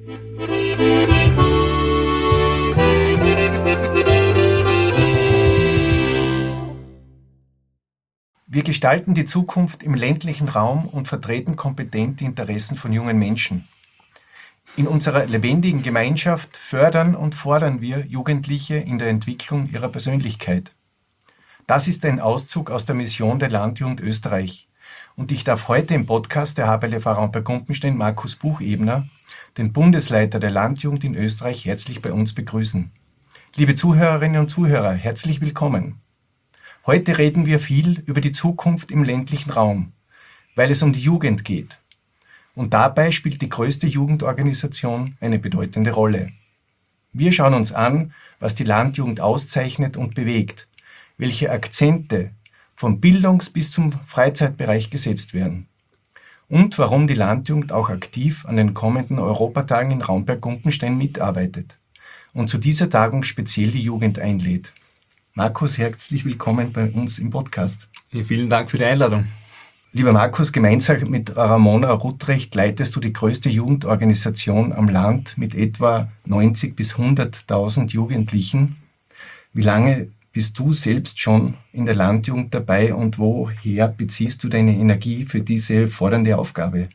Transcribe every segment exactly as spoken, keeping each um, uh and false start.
Wir gestalten die Zukunft im ländlichen Raum und vertreten kompetent die Interessen von jungen Menschen. In unserer lebendigen Gemeinschaft fördern und fordern wir Jugendliche in der Entwicklung ihrer Persönlichkeit. Das ist ein Auszug aus der Mission der Landjugend Österreich. Und ich darf heute im Podcast der H B L V Raumberg-Gumpenstein Markus Buchebner, den Bundesleiter der Landjugend in Österreich, herzlich bei uns begrüßen. Liebe Zuhörerinnen und Zuhörer, herzlich willkommen. Heute reden wir viel über die Zukunft im ländlichen Raum, weil es um die Jugend geht. Und dabei spielt die größte Jugendorganisation eine bedeutende Rolle. Wir schauen uns an, was die Landjugend auszeichnet und bewegt, welche Akzente vom Bildungs- bis zum Freizeitbereich gesetzt werden und warum die Landjugend auch aktiv an den kommenden Europatagen in Raumberg-Gumpenstein mitarbeitet und zu dieser Tagung speziell die Jugend einlädt. Markus, herzlich willkommen bei uns im Podcast. Vielen Dank für die Einladung. Lieber Markus, gemeinsam mit Ramona Rutrecht leitest du die größte Jugendorganisation am Land mit etwa neunzig bis hunderttausend Jugendlichen. Wie lange bist du selbst schon in der Landjugend dabei und woher beziehst du deine Energie für diese fordernde Aufgabe?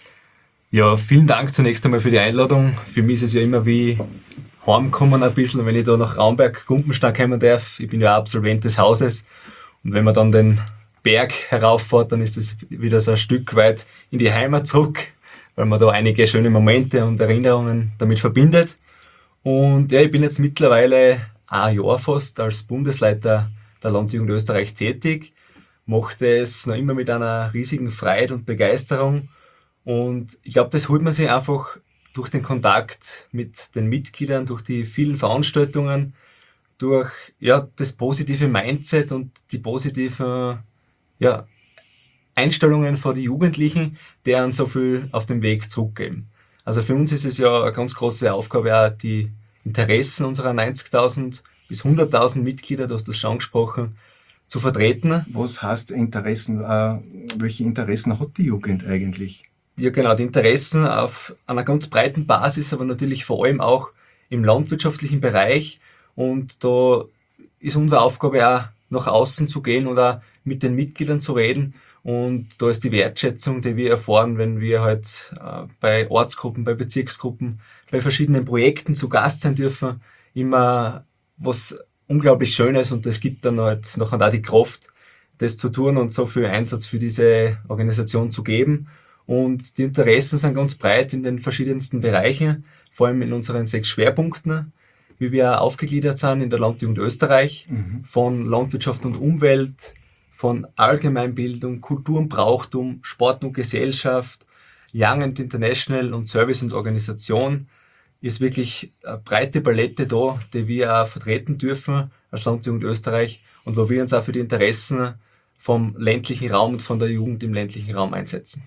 Ja, vielen Dank zunächst einmal für die Einladung. Für mich ist es ja immer wie heimkommen ein bisschen, wenn ich da nach Raumberg-Gumpenstein kommen darf. Ich bin ja auch Absolvent des Hauses und wenn man dann den Berg herauffährt, dann ist es wieder so ein Stück weit in die Heimat zurück, weil man da einige schöne Momente und Erinnerungen damit verbindet. Und ja, ich bin jetzt mittlerweile ein Jahr fast als Bundesleiter der Landjugend Österreich tätig, mache es noch immer mit einer riesigen Freude und Begeisterung und ich glaube, das holt man sich einfach durch den Kontakt mit den Mitgliedern, durch die vielen Veranstaltungen, durch ja, das positive Mindset und die positiven ja, Einstellungen von den Jugendlichen, deren so viel auf dem Weg zurückgeben. Also für uns ist es ja eine ganz große Aufgabe, auch die Interessen unserer neunzigtausend bis hunderttausend Mitglieder, du hast das schon angesprochen, zu vertreten. Was heißt Interessen? Äh, welche Interessen hat die Jugend eigentlich? Ja genau, die Interessen auf einer ganz breiten Basis, aber natürlich vor allem auch im landwirtschaftlichen Bereich. Und da ist unsere Aufgabe auch nach außen zu gehen oder mit den Mitgliedern zu reden. Und da ist die Wertschätzung, die wir erfahren, wenn wir halt äh, bei Ortsgruppen, bei Bezirksgruppen, bei verschiedenen Projekten zu Gast sein dürfen, immer was unglaublich Schönes und das gibt dann halt nachher auch die Kraft, das zu tun und so viel Einsatz für diese Organisation zu geben. Und die Interessen sind ganz breit in den verschiedensten Bereichen, vor allem in unseren sechs Schwerpunkten, wie wir aufgegliedert sind in der Landjugend Österreich, mhm. von Landwirtschaft und Umwelt, von Allgemeinbildung, Kultur und Brauchtum, Sport und Gesellschaft, Young and International und Service und Organisation. Ist wirklich eine breite Palette da, die wir auch vertreten dürfen als Landjugend Österreich und wo wir uns auch für die Interessen vom ländlichen Raum und von der Jugend im ländlichen Raum einsetzen.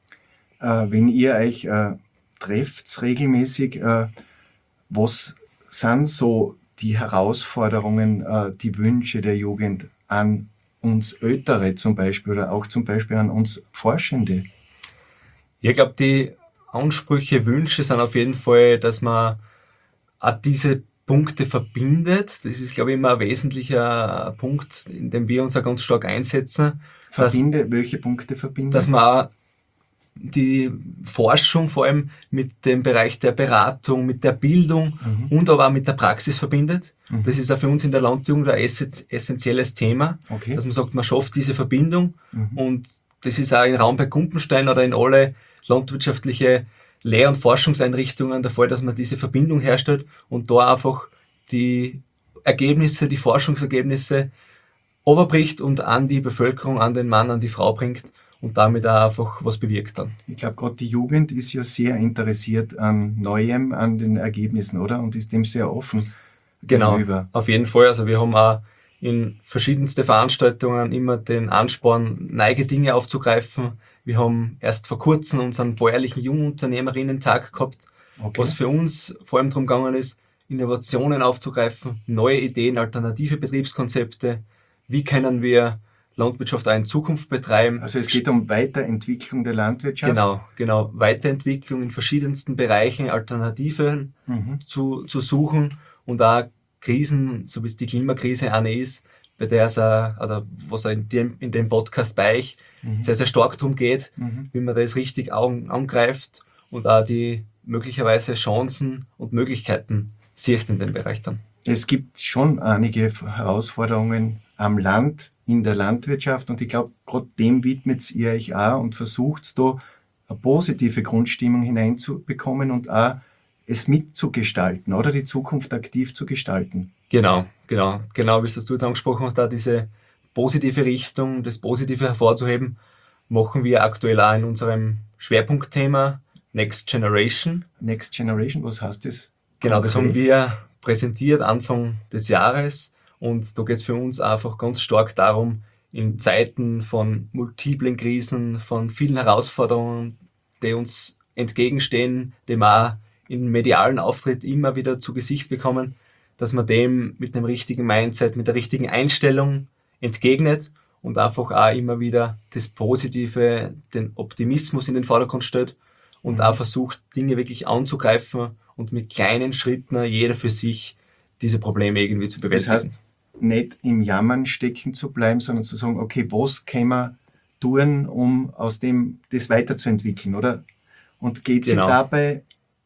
Äh, wenn ihr euch äh, trefft regelmäßig, äh, was sind so die Herausforderungen, äh, die Wünsche der Jugend an uns Ältere zum Beispiel oder auch zum Beispiel an uns Forschende? Ich glaube, die Ansprüche, Wünsche sind auf jeden Fall, dass man auch diese Punkte verbindet. Das ist, glaube ich, immer ein wesentlicher Punkt, in dem wir uns auch ganz stark einsetzen. Verbinde, dass, welche Punkte verbinden? Dass man auch die Forschung vor allem mit dem Bereich der Beratung, mit der Bildung mhm. und aber auch mit der Praxis verbindet. Mhm. Das ist auch für uns in der Landjugend ein essentielles Thema, okay. dass man sagt, man schafft diese Verbindung mhm. und das ist auch in Raumberg-Gumpenstein oder in alle landwirtschaftliche Lehr- und Forschungseinrichtungen der Fall, dass man diese Verbindung herstellt und da einfach die Ergebnisse, die Forschungsergebnisse überbricht und an die Bevölkerung, an den Mann, an die Frau bringt und damit auch einfach was bewirkt dann. Ich glaube, gerade die Jugend ist ja sehr interessiert an Neuem, an den Ergebnissen, oder? Und ist dem sehr offen genau, gegenüber. Auf jeden Fall. Also wir haben auch in verschiedenste Veranstaltungen immer den Ansporn, neue Dinge aufzugreifen. Wir haben erst vor kurzem unseren bäuerlichen Jungunternehmerinnen-Tag gehabt, okay. was für uns vor allem darum gegangen ist, Innovationen aufzugreifen, neue Ideen, alternative Betriebskonzepte. Wie können wir Landwirtschaft auch in Zukunft betreiben. Also es geht um Weiterentwicklung der Landwirtschaft? Genau, genau. Weiterentwicklung in verschiedensten Bereichen, Alternativen Mhm. zu, zu suchen und auch Krisen, so wie es die Klimakrise eine ist, bei der es auch, oder was auch in dem, in dem Podcast bei euch Mhm. sehr, sehr stark darum geht, Mhm. wie man das richtig an, angreift und auch die möglicherweise Chancen und Möglichkeiten sieht in dem Bereich dann. Es gibt schon einige Herausforderungen am Land, in der Landwirtschaft und ich glaube, gerade dem widmet ihr euch auch und versucht da eine positive Grundstimmung hineinzubekommen und auch es mitzugestalten oder die Zukunft aktiv zu gestalten. Genau, genau, genau, wie es du jetzt angesprochen hast, da diese positive Richtung, das Positive hervorzuheben, machen wir aktuell auch in unserem Schwerpunktthema Next Generation. Next Generation, was heißt das? Genau, das haben konkret? wir präsentiert Anfang des Jahres und da geht es für uns einfach ganz stark darum, in Zeiten von multiplen Krisen, von vielen Herausforderungen, die uns entgegenstehen, die wir auch im medialen Auftritt immer wieder zu Gesicht bekommen, dass man dem mit dem richtigen Mindset, mit der richtigen Einstellung entgegnet und einfach auch immer wieder das Positive, den Optimismus in den Vordergrund stellt und Mhm. auch versucht, Dinge wirklich anzugreifen und mit kleinen Schritten jeder für sich diese Probleme irgendwie zu Das bewältigen. heißt, nicht im Jammern stecken zu bleiben, sondern zu sagen, okay, was können wir tun, um aus dem das weiterzuentwickeln, oder? Und geht es Genau. dabei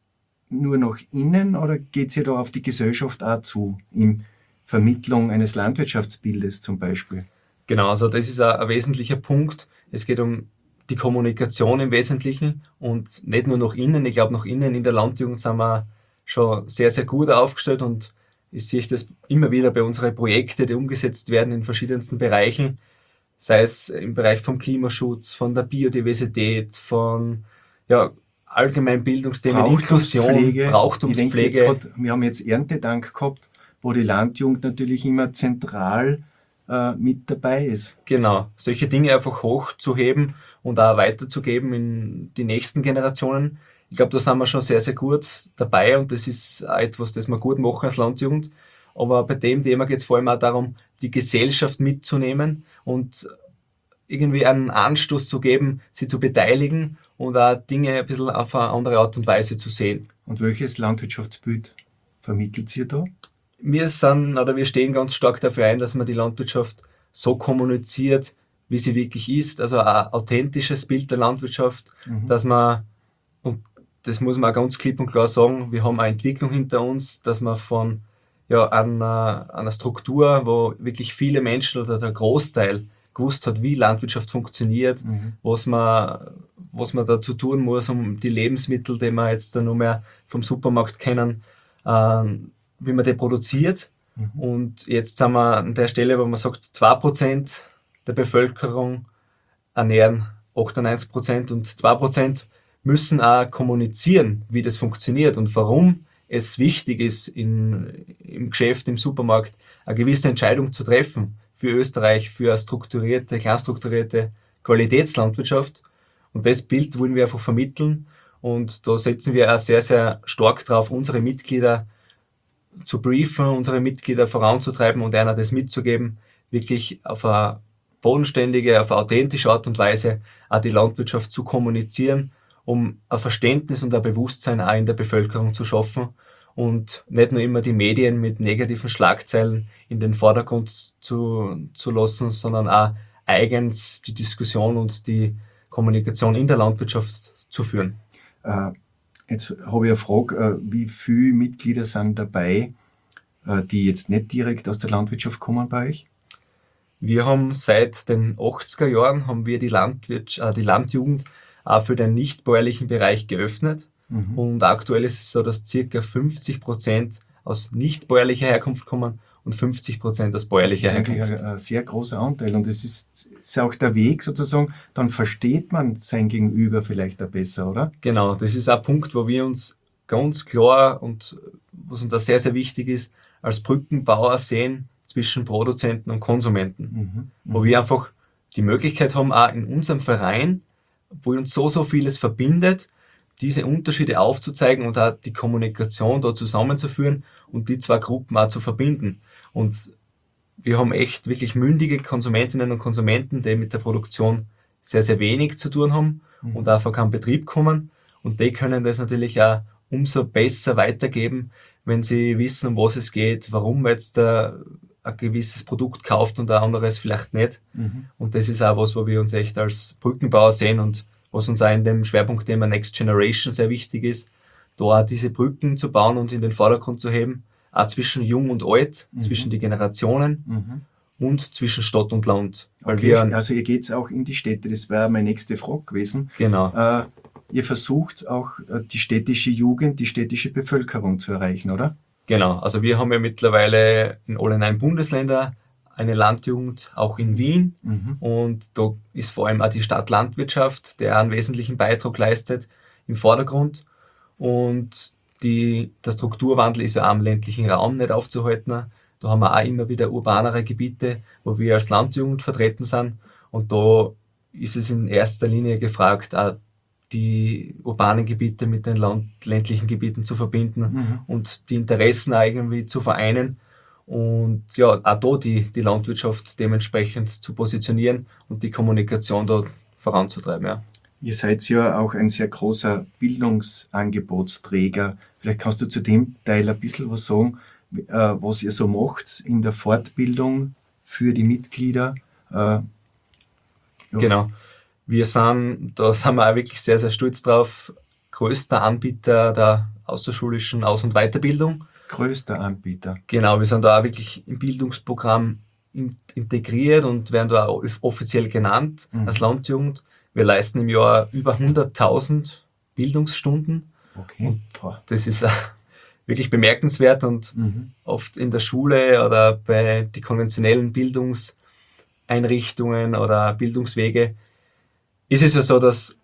nur nach innen oder geht es da auf die Gesellschaft auch zu, in Vermittlung eines Landwirtschaftsbildes zum Beispiel? Genau, also das ist ein, ein wesentlicher Punkt. Es geht um die Kommunikation im Wesentlichen und nicht nur nach innen. Ich glaube, nach innen in der Landjugend sind wir schon sehr, sehr gut aufgestellt und ich sehe das immer wieder bei unseren Projekten, die umgesetzt werden in verschiedensten Bereichen, sei es im Bereich vom Klimaschutz, von der Biodiversität, von ja, allgemeinen Bildungsthemen, Inklusion, Ich denke jetzt Brauchtumspflege. gerade, wir haben jetzt Erntedank gehabt, wo die Landjugend natürlich immer zentral äh, mit dabei ist. Genau, solche Dinge einfach hochzuheben und auch weiterzugeben in die nächsten Generationen. Ich glaube, da sind wir schon sehr, sehr gut dabei und das ist auch etwas, das wir gut machen als Landjugend. Aber bei dem Thema geht es vor allem auch darum, die Gesellschaft mitzunehmen und irgendwie einen Anstoß zu geben, sie zu beteiligen und auch Dinge ein bisschen auf eine andere Art und Weise zu sehen. Und welches Landwirtschaftsbild vermittelt ihr da? Wir sind oder wir stehen ganz stark dafür ein, dass man die Landwirtschaft so kommuniziert, wie sie wirklich ist, also ein authentisches Bild der Landwirtschaft, Mhm. dass man, und das muss man auch ganz klipp und klar sagen, wir haben eine Entwicklung hinter uns, dass man von ja, einer, einer Struktur, wo wirklich viele Menschen oder der Großteil gewusst hat, wie Landwirtschaft funktioniert, Mhm. was man, was man dazu tun muss, um die Lebensmittel, die wir jetzt dann nur mehr vom Supermarkt kennen, ähm, wie man die produziert. Mhm. Und jetzt sind wir an der Stelle, wo man sagt, zwei Prozent der Bevölkerung ernähren achtundneunzig Prozent und zwei Prozent müssen auch kommunizieren, wie das funktioniert und warum es wichtig ist, in, im Geschäft, im Supermarkt eine gewisse Entscheidung zu treffen für Österreich, für eine strukturierte, kleinstrukturierte Qualitätslandwirtschaft. Und das Bild wollen wir einfach vermitteln und da setzen wir auch sehr, sehr stark drauf, unsere Mitglieder zu briefen, unsere Mitglieder voranzutreiben und einer das mitzugeben, wirklich auf eine bodenständige, auf eine authentische Art und Weise auch die Landwirtschaft zu kommunizieren, um ein Verständnis und ein Bewusstsein auch in der Bevölkerung zu schaffen und nicht nur immer die Medien mit negativen Schlagzeilen in den Vordergrund zu, zu lassen, sondern auch eigens die Diskussion und die Kommunikation in der Landwirtschaft zu führen. Äh, jetzt habe ich eine Frage, äh, wie viele Mitglieder sind dabei, äh, die jetzt nicht direkt aus der Landwirtschaft kommen bei euch? Wir haben seit den achtziger Jahren haben wir die, Landwirts äh, die Landjugend auch für den nichtbäuerlichen Bereich geöffnet. Mhm. Und aktuell ist es so, dass ca. fünfzig Prozent aus nichtbäuerlicher Herkunft kommen und fünfzig Prozent aus Das ist bäuerlicher eigentlich Herkunft. ein, ein sehr großer Anteil und es ist, ist auch der Weg sozusagen, dann versteht man sein Gegenüber vielleicht auch besser, oder? Genau, das ist ein Punkt, wo wir uns ganz klar und was uns auch sehr, sehr wichtig ist, als Brückenbauer sehen zwischen Produzenten und Konsumenten. Mhm. Wo wir einfach die Möglichkeit haben, auch in unserem Verein, wo uns so, so vieles verbindet, diese Unterschiede aufzuzeigen und auch die Kommunikation da zusammenzuführen und die zwei Gruppen auch zu verbinden. Und wir haben echt wirklich mündige Konsumentinnen und Konsumenten, die mit der Produktion sehr, sehr wenig zu tun haben mhm. und einfach keinen Betrieb kommen. Und die können das natürlich auch umso besser weitergeben, wenn sie wissen, um was es geht, warum man jetzt äh, ein gewisses Produkt kauft und ein anderes vielleicht nicht. Mhm. Und das ist auch was, wo wir uns echt als Brückenbauer sehen und was uns auch in dem Schwerpunktthema Next Generation sehr wichtig ist, da auch diese Brücken zu bauen und in den Vordergrund zu heben, auch zwischen Jung und Alt, mhm. zwischen die Generationen mhm. und zwischen Stadt und Land. Weil okay, wir, also ihr geht auch in die Städte, das wäre meine nächste Frage gewesen. Genau. Äh, ihr versucht auch die städtische Jugend, die städtische Bevölkerung zu erreichen, oder? Genau, also wir haben ja mittlerweile in alle neun Bundesländer eine Landjugend, auch in Wien. Mhm. Und da ist vor allem auch die Stadtlandwirtschaft, der einen wesentlichen Beitrag leistet, im Vordergrund. Und die, der Strukturwandel ist ja auch am ländlichen Raum nicht aufzuhalten. Da haben wir auch immer wieder urbanere Gebiete, wo wir als Landjugend vertreten sind. Und da ist es in erster Linie gefragt, auch die urbanen Gebiete mit den land- ländlichen Gebieten zu verbinden mhm. und die Interessen irgendwie zu vereinen und ja, auch da die, die Landwirtschaft dementsprechend zu positionieren und die Kommunikation da voranzutreiben. Ja. Ihr seid ja auch ein sehr großer Bildungsangebotsträger. Vielleicht kannst du zu dem Teil ein bisschen was sagen, was ihr so macht in der Fortbildung für die Mitglieder. Ja. Genau. Wir sind, da sind wir auch wirklich sehr, sehr stolz drauf, größter Anbieter der außerschulischen Aus- und Weiterbildung. Größter Anbieter. Genau, wir sind da auch wirklich im Bildungsprogramm in, integriert und werden da auch offiziell genannt mhm. als Landjugend. Wir leisten im Jahr über hunderttausend Bildungsstunden. Okay. Und das ist wirklich bemerkenswert und mhm. oft in der Schule oder bei den konventionellen Bildungseinrichtungen oder Bildungswege ist es ja so, dass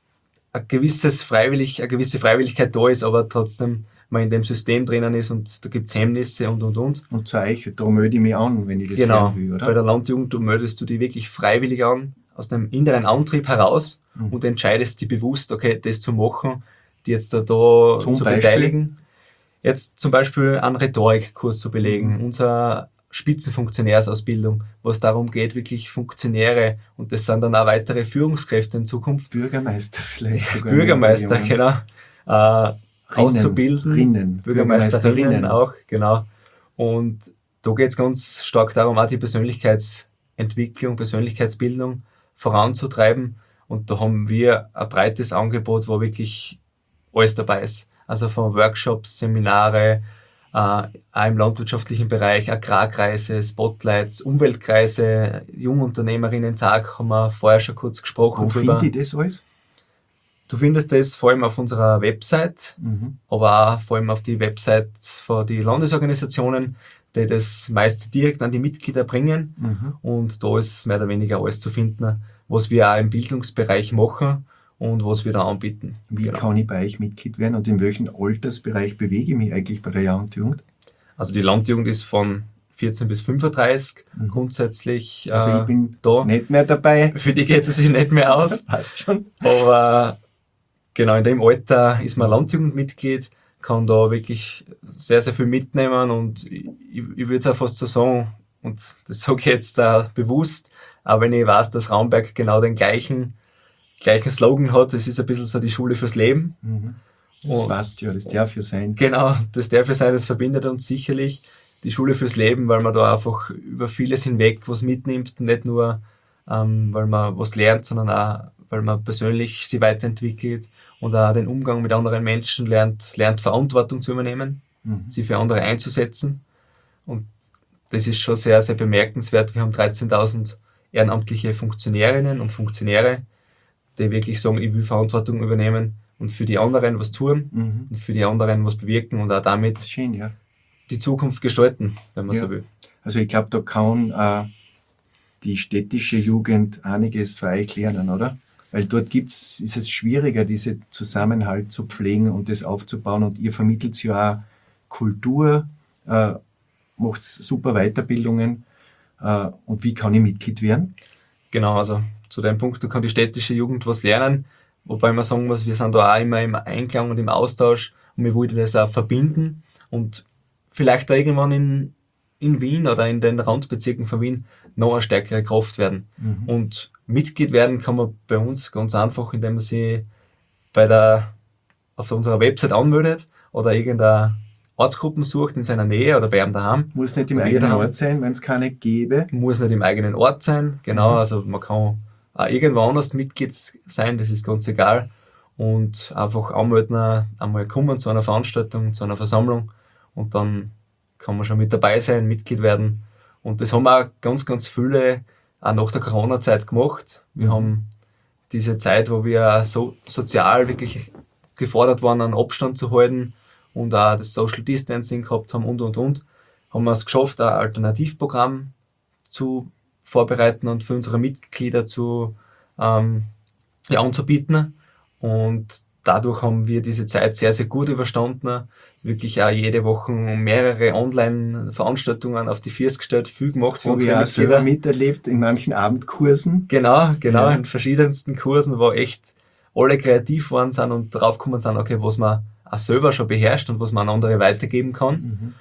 ein gewisses Freiwillig, eine gewisse Freiwilligkeit da ist, aber trotzdem man in dem System drinnen ist und da gibt es Hemmnisse und und und. Und zu euch, da melde ich mich an, wenn ich das genau, hören will, oder? Bei der Landjugend, du meldest du dich wirklich freiwillig an, aus dem inneren Antrieb heraus mhm. und entscheidest dich bewusst, okay, das zu machen, die jetzt da, da zu Beispiel? beteiligen. Jetzt zum Beispiel einen Rhetorikkurs zu belegen, mhm. unser Spitzenfunktionärsausbildung, wo es darum geht, wirklich Funktionäre, und das sind dann auch weitere Führungskräfte in Zukunft. Bürgermeister vielleicht sogar. Bürgermeister, genau. Äh, Rinnen, auszubilden. Rinnen, Bürgermeisterinnen auch, genau. Und da geht es ganz stark darum, auch die Persönlichkeitsentwicklung, Persönlichkeitsbildung voranzutreiben. Und da haben wir ein breites Angebot, wo wirklich alles dabei ist. Also von Workshops, Seminare, Uh, auch im landwirtschaftlichen Bereich, Agrarkreise, Spotlights, Umweltkreise, Jungunternehmerinnen-Tag haben wir vorher schon kurz gesprochen. Wo finde ich das alles? Du findest das vor allem auf unserer Website, mhm. aber auch vor allem auf die Website von den Landesorganisationen, die das meist direkt an die Mitglieder bringen. Mhm. Und da ist mehr oder weniger alles zu finden, was wir auch im Bildungsbereich machen und was wir da anbieten. Wie genau. kann ich bei euch Mitglied werden und in welchem Altersbereich bewege ich mich eigentlich bei der Landjugend? Also die Landjugend ist von vierzehn bis fünfunddreißig mhm. grundsätzlich Also äh, ich bin da. nicht mehr dabei. Für die geht es sich nicht mehr aus. Passt schon. Aber genau in dem Alter ist man Landjugendmitglied, kann da wirklich sehr, sehr viel mitnehmen und ich, ich würde es auch fast so sagen, und das sage ich jetzt da bewusst, auch wenn ich weiß, dass Raumberg genau den gleichen gleichen Slogan hat, das ist ein bisschen so die Schule fürs Leben. Mhm. Das und, passt ja, das darf ja sein. Genau, das darf ja sein, das verbindet uns sicherlich, die Schule fürs Leben, weil man da einfach über vieles hinweg was mitnimmt, nicht nur, ähm, weil man was lernt, sondern auch, weil man persönlich sich weiterentwickelt und auch den Umgang mit anderen Menschen lernt, lernt Verantwortung zu übernehmen, mhm. sie für andere einzusetzen. Und das ist schon sehr, sehr bemerkenswert. Wir haben dreizehntausend ehrenamtliche Funktionärinnen und Funktionäre, die wirklich sagen, ich will Verantwortung übernehmen und für die anderen was tun mhm. und für die anderen was bewirken und auch damit schön, ja. die Zukunft gestalten, wenn man ja. so will. Also ich glaube, da kann äh, die städtische Jugend einiges für euch lernen, oder? Weil dort gibt's, ist es schwieriger, diese Zusammenhalt zu pflegen und das aufzubauen, und ihr vermittelt ja auch Kultur, äh, macht super Weiterbildungen. Äh, und wie kann ich Mitglied werden? Genau, also zu dem Punkt, da kann die städtische Jugend was lernen, wobei man sagen muss, wir sind da auch immer im Einklang und im Austausch und wir wollten das auch verbinden und vielleicht auch irgendwann in, in Wien oder in den Randbezirken von Wien noch eine stärkere Kraft werden. Mhm. Und Mitglied werden kann man bei uns ganz einfach, indem man sich bei der, auf unserer Website anmeldet oder irgendeine Ortsgruppen sucht in seiner Nähe oder bei einem daheim. Muss nicht im Wir eigenen daheim. Ort sein, wenn es keine gäbe. Muss nicht im eigenen Ort sein, genau. Mhm. Also man kann auch irgendwo anders Mitglied sein, das ist ganz egal. Und einfach anmelden, einmal kommen zu einer Veranstaltung, zu einer Versammlung und dann kann man schon mit dabei sein, Mitglied werden. Und das haben auch ganz, ganz viele auch nach der Corona-Zeit gemacht. Wir Mhm. haben diese Zeit, wo wir auch so sozial wirklich gefordert waren, einen Abstand zu halten und auch das Social Distancing gehabt haben und, und, und, haben wir es geschafft, ein Alternativprogramm zu vorbereiten und für unsere Mitglieder zu ähm, ja, anzubieten. Und dadurch haben wir diese Zeit sehr, sehr gut überstanden. Wirklich auch jede Woche mehrere Online-Veranstaltungen auf die Füße gestellt, viel gemacht für Habe ich unsere auch selber Mitglieder. miterlebt in manchen Abendkursen. Genau, genau, Ja. in verschiedensten Kursen, wo echt alle kreativ waren sind und draufgekommen sind, okay, was man auch selber schon beherrscht und was man an andere weitergeben kann. Mhm.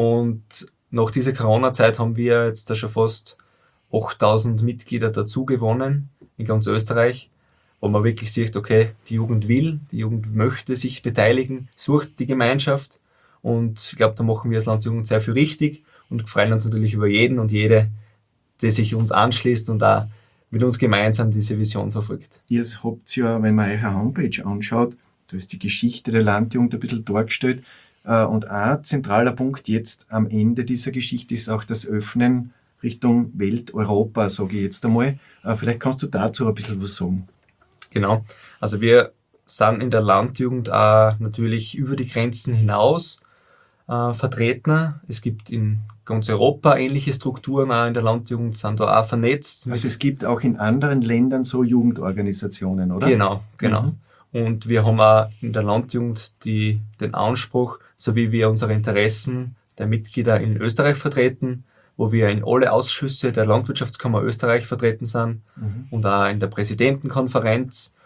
Und nach dieser Corona-Zeit haben wir jetzt da schon fast achttausend Mitglieder dazu gewonnen in ganz Österreich, wo man wirklich sieht, okay, die Jugend will, die Jugend möchte sich beteiligen, sucht die Gemeinschaft und ich glaube, da machen wir als Landjugend sehr viel richtig und freuen uns natürlich über jeden und jede, die sich uns anschließt und da mit uns gemeinsam diese Vision verfolgt. Ihr habt ja, wenn man eure Homepage anschaut, da ist die Geschichte der Landjugend ein bisschen dargestellt. Äh, Und ein zentraler Punkt jetzt am Ende dieser Geschichte ist auch das Öffnen Richtung Welt, Europa, sage ich jetzt einmal. Äh, Vielleicht kannst du dazu ein bisschen was sagen. Genau. Also wir sind in der Landjugend auch natürlich über die Grenzen hinaus äh, vertreten. Es gibt in ganz Europa ähnliche Strukturen, auch in der Landjugend sind da auch vernetzt. Also mit- es gibt auch in anderen Ländern so Jugendorganisationen, oder? Genau, genau. Mhm. Und wir haben auch in der Landjugend die, den Anspruch, so wie wir unsere Interessen der Mitglieder in Österreich vertreten, wo wir in alle Ausschüsse der Landwirtschaftskammer Österreich vertreten sind Mhm. und auch in der Präsidentenkonferenz.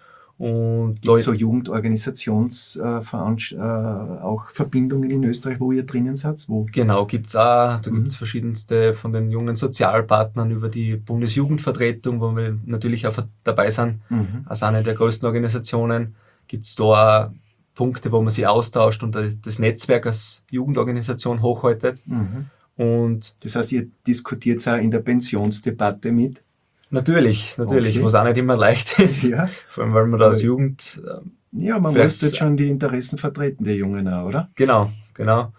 Und Gibt es so Jugendorganisations äh, Veranst- äh, auch Verbindungen in Österreich, wo ihr drinnen seid? Wo? Genau, gibt's auch. Da Mhm. gibt's verschiedenste von den jungen Sozialpartnern über die Bundesjugendvertretung, wo wir natürlich auch dabei sind, Mhm. als eine der größten Organisationen. Gibt's da auch Punkte, wo man sich austauscht und das Netzwerk als Jugendorganisation hochhaltet. Mhm. Und Das heißt, ihr diskutiert auch in der Pensionsdebatte mit? natürlich, natürlich, Okay. was auch nicht immer leicht ist, Ja, vor allem weil man da als Aber- Jugend äh, ja man Vielleicht- muss dort schon die Interessen vertreten, der Jungen auch, oder? Genau, genau.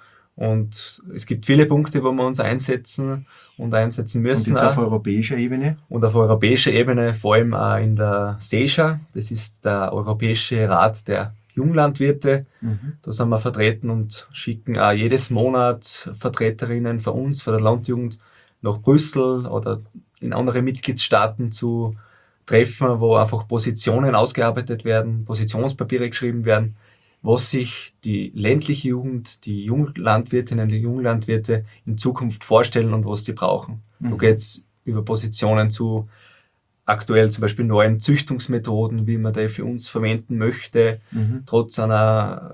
Und es gibt viele Punkte, wo wir uns einsetzen und einsetzen Und müssen. jetzt auch. auf europäischer Ebene? Und auf europäischer Ebene, vor allem auch in der SEJA, das ist der Europäische Rat der Junglandwirte. Mhm. Da sind wir vertreten und schicken auch jedes Monat Vertreterinnen von uns, von der Landjugend, nach Brüssel oder in andere Mitgliedstaaten zu Treffen, wo einfach Positionen ausgearbeitet werden, Positionspapiere geschrieben werden, was sich die ländliche Jugend, die Junglandwirtinnen, die Junglandwirte in Zukunft vorstellen und was sie brauchen. Da Mhm. geht es über Positionen zu aktuell zum Beispiel neuen Züchtungsmethoden, wie man die für uns verwenden möchte, Mhm. trotz einer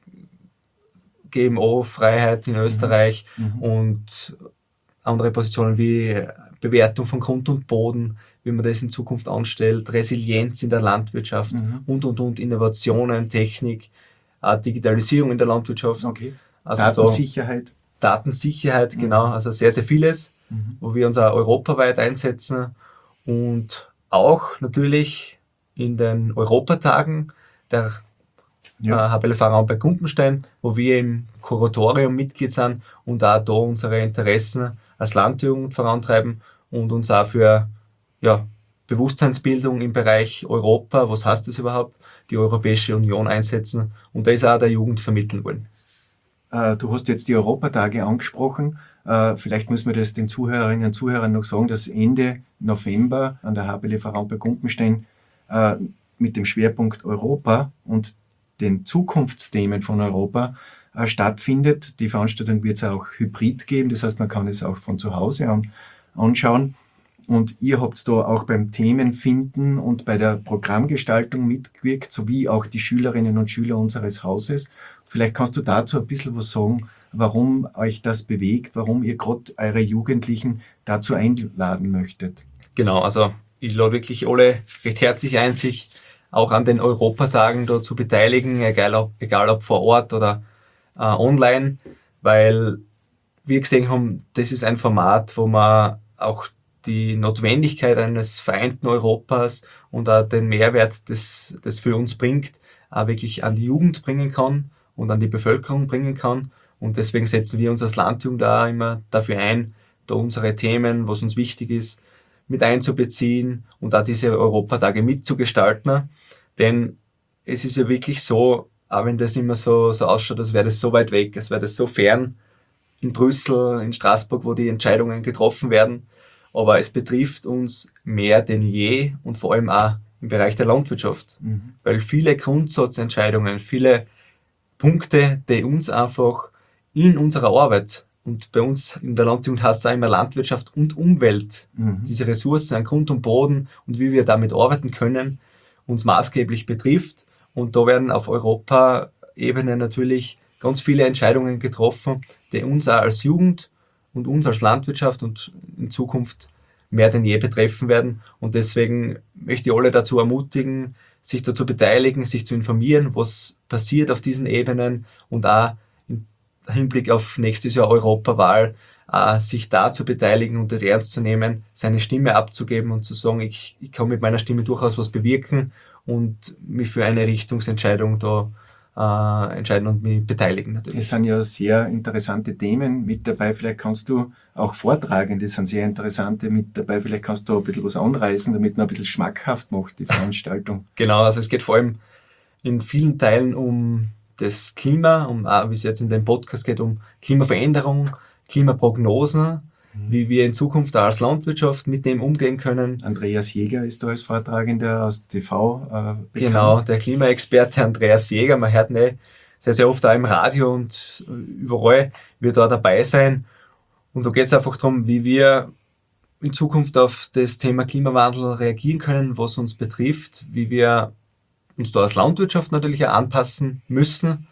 G M O-Freiheit in Österreich Mhm. und andere Positionen wie Bewertung von Grund und Boden, wie man das in Zukunft anstellt, Resilienz in der Landwirtschaft Mhm. und, und, und, Innovationen, Technik, äh, Digitalisierung in der Landwirtschaft. Okay. Also Datensicherheit. da Datensicherheit, Mhm. genau, also sehr, sehr vieles, Mhm. wo wir uns auch europaweit einsetzen und auch natürlich in den Europatagen der Ja. äh, H B L V-Raum bei Gumpenstein, wo wir im Kuratorium Mitglied sind und auch da unsere Interessen als Landjugend vorantreiben und uns auch für ja, Bewusstseinsbildung im Bereich Europa, was heißt das überhaupt, die Europäische Union einsetzen und das auch der Jugend vermitteln wollen. Äh, Du hast jetzt die Europatage angesprochen. Äh, Vielleicht müssen wir das den Zuhörerinnen und Zuhörern noch sagen, dass Ende November an der H B L V-Raum bei Gumpenstein äh, mit dem Schwerpunkt Europa und den Zukunftsthemen von Europa äh, stattfindet. Die Veranstaltung wird es auch hybrid geben, das heißt, man kann es auch von zu Hause an anschauen. Und ihr habt da auch beim Themenfinden und bei der Programmgestaltung mitgewirkt, sowie auch die Schülerinnen und Schüler unseres Hauses Vielleicht kannst du dazu ein bisschen was sagen, warum euch das bewegt, warum ihr gerade eure Jugendlichen dazu einladen möchtet. Genau, also ich lade wirklich alle recht herzlich ein, sich auch an den Europatagen da zu beteiligen, egal ob, egal ob vor Ort oder äh, online, weil wir gesehen haben, das ist ein Format, wo man auch die Notwendigkeit eines vereinten Europas und auch den Mehrwert, das das für uns bringt, auch wirklich an die Jugend bringen kann und an die Bevölkerung bringen kann. Und deswegen setzen wir uns als Landjugend da immer dafür ein, da unsere Themen, was uns wichtig ist, mit einzubeziehen und auch diese Europatage mitzugestalten. Denn es ist ja wirklich so, auch wenn das immer so, so ausschaut, als wäre das so weit weg, als wäre das so fern in Brüssel, in Straßburg, wo die Entscheidungen getroffen werden. Aber es betrifft uns mehr denn je und vor allem auch im Bereich der Landwirtschaft. Mhm. Weil viele Grundsatzentscheidungen, viele Punkte, die uns einfach in unserer Arbeit, und bei uns in der Landjugend heißt es auch immer Landwirtschaft und Umwelt, mhm. diese Ressourcen an Grund und Boden und wie wir damit arbeiten können, uns maßgeblich betrifft. Und da werden auf Europaebene natürlich ganz viele Entscheidungen getroffen, die uns auch als Jugend und uns als Landwirtschaft und in Zukunft mehr denn je betreffen werden. Und deswegen möchte ich alle dazu ermutigen, sich dazu beteiligen, sich zu informieren, was passiert auf diesen Ebenen und auch im Hinblick auf nächstes Jahr Europawahl, äh, sich da zu beteiligen und das ernst zu nehmen, seine Stimme abzugeben und zu sagen, ich, ich kann mit meiner Stimme durchaus was bewirken und mich für eine Richtungsentscheidung da äh, entscheiden und mich beteiligen natürlich. Es sind ja sehr interessante Themen mit dabei. Vielleicht kannst du auch vortragen, das sind sehr interessante mit dabei. Vielleicht kannst du ein bisschen was anreißen, damit man ein bisschen schmackhaft macht, die Veranstaltung. Genau, also es geht vor allem in vielen Teilen um das Klima, um auch, wie es jetzt in dem Podcast geht, um Klimaveränderung, Klimaprognosen, mhm. wie wir in Zukunft auch als Landwirtschaft mit dem umgehen können. Andreas Jäger ist da als Vortragender aus T V äh, bekannt. Genau, der Klimaexperte Andreas Jäger. Man hört ihn sehr, sehr oft auch im Radio und überall wird da dabei sein. Und da geht es einfach darum, wie wir in Zukunft auf das Thema Klimawandel reagieren können, was uns betrifft, wie wir uns da als Landwirtschaft natürlich auch anpassen müssen.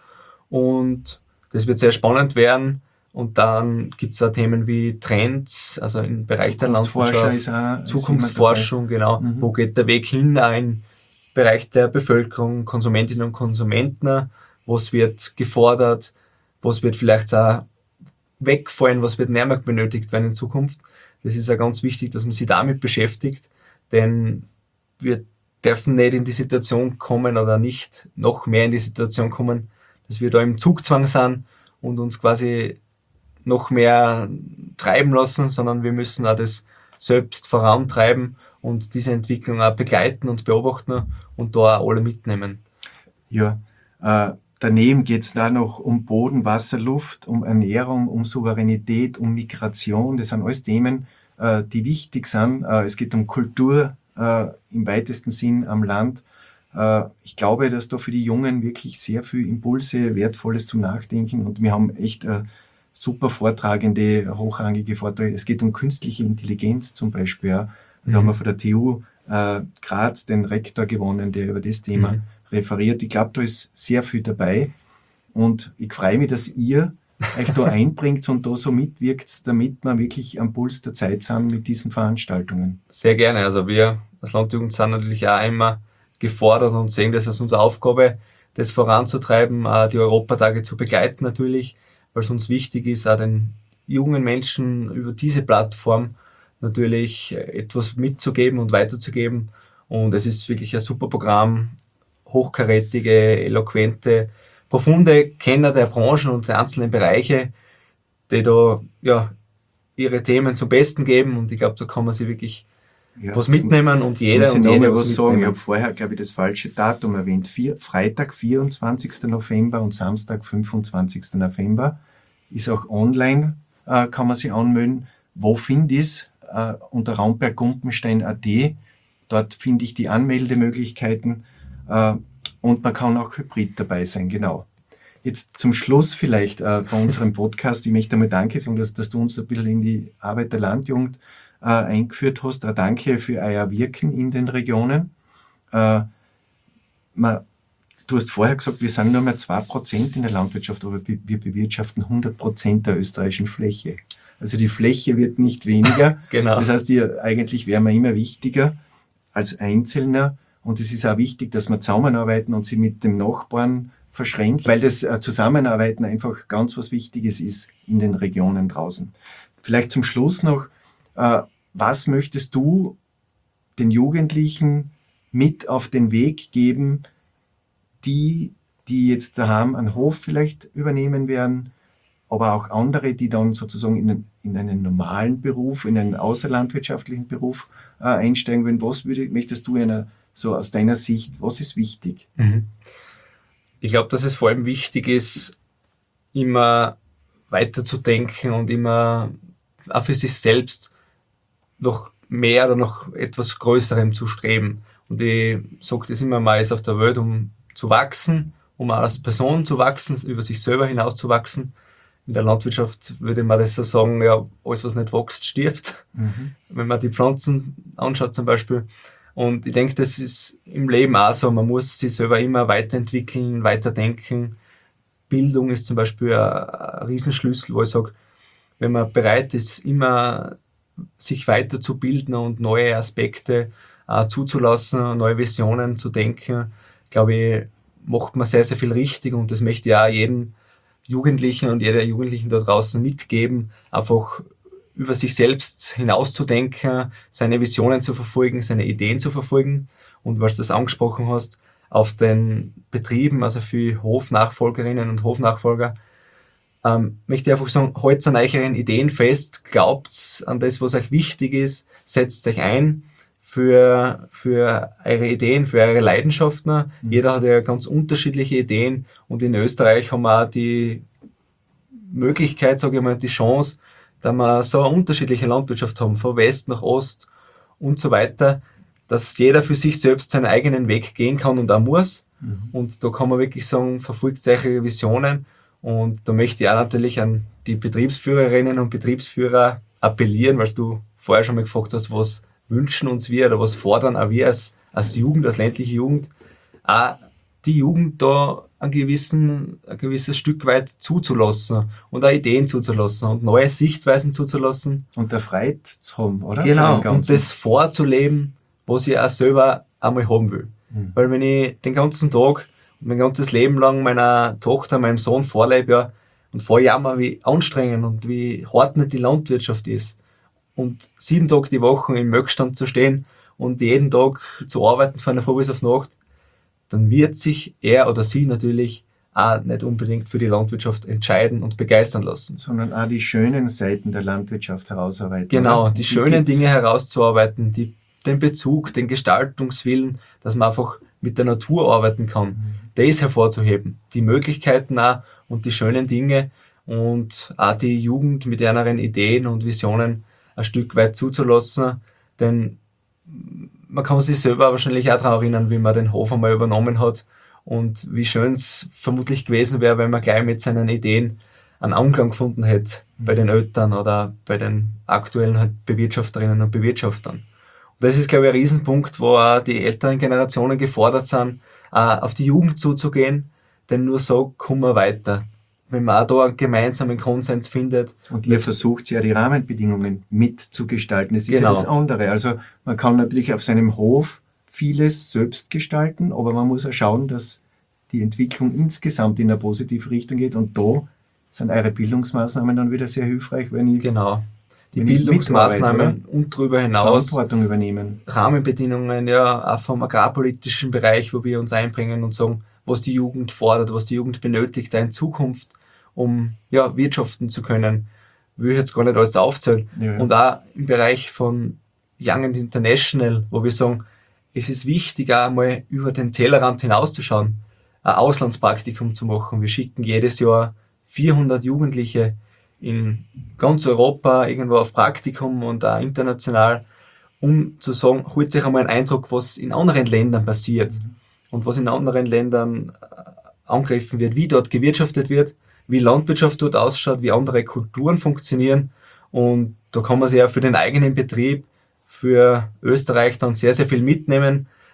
Und das wird sehr spannend werden. Und dann gibt es auch Themen wie Trends, also im Bereich der Landwirtschaft, ist auch, Zukunftsforschung, genau. Mhm. Wo geht der Weg hin? Auch im Bereich der Bevölkerung, Konsumentinnen und Konsumenten. Was wird gefordert? Was wird vielleicht auch wegfallen? Was wird nicht mehr benötigt werden in Zukunft? Das ist ja ganz wichtig, dass man sich damit beschäftigt. Denn wir dürfen nicht in die Situation kommen oder nicht noch mehr in die Situation kommen, dass wir da im Zugzwang sind und uns quasi noch mehr treiben lassen, sondern wir müssen auch das selbst vorantreiben und diese Entwicklung auch begleiten und beobachten und da auch alle mitnehmen. Ja, äh, daneben geht es da noch um Boden, Wasser, Luft, um Ernährung, um Souveränität, um Migration. Das sind alles Themen, äh, die wichtig sind. Äh, es geht um Kultur, Uh, im weitesten Sinn am Land. Uh, ich glaube, dass da für die Jungen wirklich sehr viel Impulse, Wertvolles zum Nachdenken und wir haben echt uh, super Vortragende, hochrangige Vorträge. Es geht um künstliche Intelligenz zum Beispiel. Ja. Da mhm. haben wir von der T U uh, Graz den Rektor gewonnen, der über das Thema mhm. referiert. Ich glaube, da ist sehr viel dabei und ich freue mich, dass ihr euch da einbringt und da so mitwirkt, damit wir wirklich am Puls der Zeit sind mit diesen Veranstaltungen. Sehr gerne. Also wir als Landjugend sind natürlich auch immer gefordert und sehen das als unsere Aufgabe, das voranzutreiben, die Europatage zu begleiten natürlich, weil es uns wichtig ist, auch den jungen Menschen über diese Plattform natürlich etwas mitzugeben und weiterzugeben. Und es ist wirklich ein super Programm, hochkarätige, eloquente, profunde Kenner der Branchen und der einzelnen Bereiche, die da ja, ihre Themen zum Besten geben und ich glaube, da kann man sich wirklich ja, was mitnehmen und jeder und jede was sagen. Ich habe vorher, glaube ich, das falsche Datum erwähnt. Vier, Freitag, vierundzwanzigsten November und Samstag, fünfundzwanzigsten November ist auch online, äh, kann man sich anmelden. Wo finde ich es? Äh, unter raumberg gumpenstein punkt a t. Dort finde ich die Anmeldemöglichkeiten äh, und man kann auch hybrid dabei sein, genau. Jetzt zum Schluss vielleicht äh, bei unserem Podcast. Ich möchte einmal Danke sagen, dass, dass du uns ein bisschen in die Arbeit der Landjugend äh, eingeführt hast. Ein Danke für euer Wirken in den Regionen. Äh, man Du hast vorher gesagt, wir sind nur mehr zwei Prozent in der Landwirtschaft, aber wir bewirtschaften hundert Prozent der österreichischen Fläche. Also die Fläche wird nicht weniger. Genau. Das heißt, die, eigentlich wären wir immer wichtiger als Einzelner. Und es ist auch wichtig, dass wir zusammenarbeiten und sie mit dem Nachbarn verschränkt, weil das Zusammenarbeiten einfach ganz was Wichtiges ist in den Regionen draußen. Vielleicht zum Schluss noch, äh, was möchtest du den Jugendlichen mit auf den Weg geben, die, die jetzt daheim einen Hof vielleicht übernehmen werden, aber auch andere, die dann sozusagen in, in einen normalen Beruf, in einen außerlandwirtschaftlichen Beruf äh, einsteigen wollen. Was würde, möchtest du einer, so aus deiner Sicht, was ist wichtig? Mhm. Ich glaube, dass es vor allem wichtig ist, immer weiterzudenken und immer auch für sich selbst noch mehr oder noch etwas Größerem zu streben. Und ich sage das immer, man ist auf der Welt, um zu wachsen, um auch als Person zu wachsen, über sich selber hinaus zu wachsen. In der Landwirtschaft würde man das so sagen, ja, alles was nicht wächst, stirbt. Mhm. Wenn man die Pflanzen anschaut zum Beispiel. Und ich denke, das ist im Leben auch so, man muss sich selber immer weiterentwickeln, weiterdenken. Bildung ist zum Beispiel ein, ein Riesenschlüssel, wo ich sage, wenn man bereit ist, immer sich weiterzubilden und neue Aspekte äh, zuzulassen, neue Visionen zu denken, glaube ich, macht man sehr, sehr viel richtig und das möchte ich auch jedem Jugendlichen und jeder Jugendlichen da draußen mitgeben, einfach über sich selbst hinauszudenken, seine Visionen zu verfolgen, seine Ideen zu verfolgen und was du das angesprochen hast, auf den Betrieben, also für Hofnachfolgerinnen und Hofnachfolger, ähm, möchte ich einfach sagen, haltet an euren Ideen fest, glaubt an das, was euch wichtig ist, setzt euch ein für, für eure Ideen, für eure Leidenschaften. Mhm. Jeder hat ja ganz unterschiedliche Ideen und in Österreich haben wir auch die Möglichkeit, sage ich mal, die Chance, dass wir so eine unterschiedliche Landwirtschaft haben, von West nach Ost und so weiter, dass jeder für sich selbst seinen eigenen Weg gehen kann und auch muss. Mhm. Und da kann man wirklich sagen, verfolgt eure Visionen. Und da möchte ich auch natürlich an die Betriebsführerinnen und Betriebsführer appellieren, weil du vorher schon mal gefragt hast, was wünschen uns wir oder was fordern auch wir als, als Jugend, als ländliche Jugend, auch die Jugend da ein, gewissen, ein gewisses Stück weit zuzulassen und auch Ideen zuzulassen und neue Sichtweisen zuzulassen. Und der Freude zu haben, oder? Genau, und das vorzuleben, was ich auch selber einmal haben will. Mhm. Weil wenn ich den ganzen Tag und mein ganzes Leben lang meiner Tochter, meinem Sohn vorlebe, ja, und vorjammer, wie anstrengend und wie hart nicht die Landwirtschaft ist. Und sieben Tage die Woche im Möckstand zu stehen und jeden Tag zu arbeiten von der Früh bis auf Nacht, dann wird sich er oder sie natürlich auch nicht unbedingt für die Landwirtschaft entscheiden und begeistern lassen. Sondern auch die schönen Seiten der Landwirtschaft herausarbeiten. Genau, oder? die, die schönen gibt's. Dinge herauszuarbeiten, die, den Bezug, den Gestaltungswillen, dass man einfach mit der Natur arbeiten kann. Mhm. Das hervorzuheben, die Möglichkeiten auch und die schönen Dinge und auch die Jugend mit ihren Ideen und Visionen ein Stück weit zuzulassen, denn man kann sich selber wahrscheinlich auch daran erinnern, wie man den Hof einmal übernommen hat und wie schön es vermutlich gewesen wäre, wenn man gleich mit seinen Ideen einen Anklang gefunden hätte mhm. bei den Eltern oder bei den aktuellen Bewirtschafterinnen und Bewirtschaftern. Und das ist, glaube ich, ein Riesenpunkt, wo auch die älteren Generationen gefordert sind, auf die Jugend zuzugehen, denn nur so kommen wir weiter. Wenn man auch da einen gemeinsamen Konsens findet. Und ihr versucht ja die Rahmenbedingungen mitzugestalten. Das ist genau. ja das andere. Also man kann natürlich auf seinem Hof vieles selbst gestalten, aber man muss auch schauen, dass die Entwicklung insgesamt in eine positive Richtung geht. Und da sind eure Bildungsmaßnahmen dann wieder sehr hilfreich, wenn ich genau. Die Bildungsmaßnahmen und darüber hinaus Verantwortung übernehmen. Rahmenbedingungen, ja, auch vom agrarpolitischen Bereich, wo wir uns einbringen und sagen, was die Jugend fordert, was die Jugend benötigt in Zukunft, um ja, wirtschaften zu können. Will ich jetzt gar nicht alles aufzählen. Ja, ja. Und auch im Bereich von Young and International, wo wir sagen, es ist wichtig, auch mal über den Tellerrand hinauszuschauen, ein Auslandspraktikum zu machen. Wir schicken jedes Jahr vierhundert Jugendliche in ganz Europa irgendwo auf Praktikum und auch international, um zu sagen, holt sich einmal einen Eindruck, was in anderen Ländern passiert mhm. und was in anderen Ländern angegriffen wird, wie dort gewirtschaftet wird, wie Landwirtschaft dort ausschaut, wie andere Kulturen funktionieren. Und da kann man sich ja für den eigenen Betrieb, für Österreich dann sehr, sehr viel mitnehmen,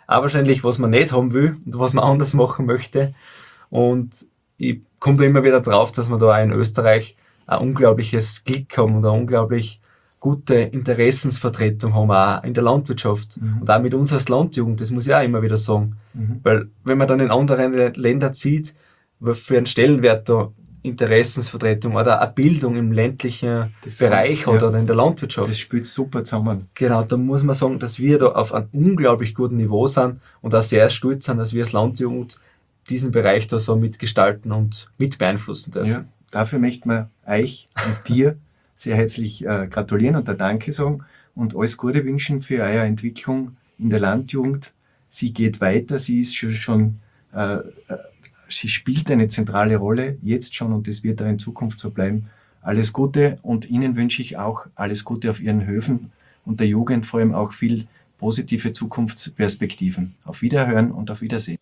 auch wahrscheinlich, was man nicht haben will und was man anders machen möchte. Und ich komme da immer wieder drauf, dass wir da auch in Österreich ein unglaubliches Glück haben und eine unglaublich gute Interessensvertretung haben, auch in der Landwirtschaft. Mhm. Und auch mit uns als Landjugend, das muss ich auch immer wieder sagen. Mhm. Weil wenn man dann in anderen Ländern sieht, für einen Stellenwert da Interessensvertretung oder eine Bildung im ländlichen das Bereich hat, ja, oder in der Landwirtschaft. Das spielt super zusammen. Genau, da muss man sagen, dass wir da auf einem unglaublich guten Niveau sind und auch sehr stolz sind, dass wir als Landjugend diesen Bereich da so mitgestalten und mit beeinflussen dürfen. Ja, dafür möchten wir euch und dir sehr herzlich äh, gratulieren und ein Danke sagen und alles Gute wünschen für eure Entwicklung in der Landjugend. Sie geht weiter, sie ist schon, schon äh, sie spielt eine zentrale Rolle, jetzt schon, und das wird auch in Zukunft so bleiben. Alles Gute, und Ihnen wünsche ich auch alles Gute auf Ihren Höfen und der Jugend vor allem auch viel positive Zukunftsperspektiven. Auf Wiederhören und auf Wiedersehen.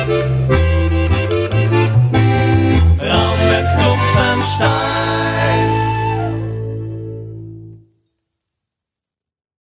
Raumberg Klumpenstein.